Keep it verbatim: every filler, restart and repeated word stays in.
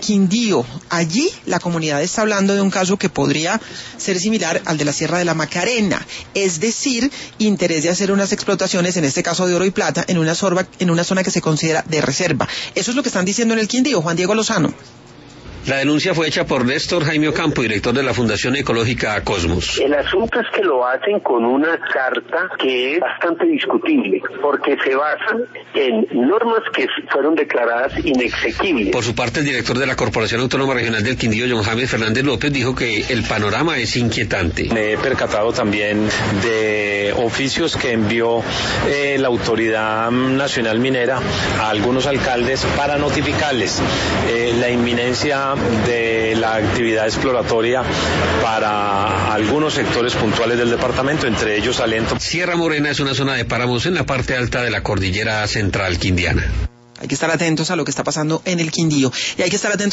Quindío. Allí la comunidad está hablando de un caso que podría ser similar al de la Sierra de la Macarena, es decir, interés de hacer unas explotaciones, en este caso de oro y plata, en una, sorba, en una zona que se considera de reserva. Eso es lo que están diciendo en el Quindío. Juan Diego Lozano. La denuncia fue hecha por Néstor Jaime Ocampo, director de la Fundación Ecológica Cosmos. El asunto es que lo hacen con una carta que es bastante discutible, porque se basan en normas que fueron declaradas inexequibles. Por su parte, el director de la Corporación Autónoma Regional del Quindío, John James Fernández López, dijo que el panorama es inquietante. Me he percatado también de oficios que envió eh, la Autoridad Nacional Minera a algunos alcaldes para notificarles eh, la inminencia de la actividad exploratoria para algunos sectores puntuales del departamento, entre ellos Salento. Sierra Morena es una zona de páramos en la parte alta de la cordillera central quindiana. Hay que estar atentos a lo que está pasando en el Quindío y hay que estar atentos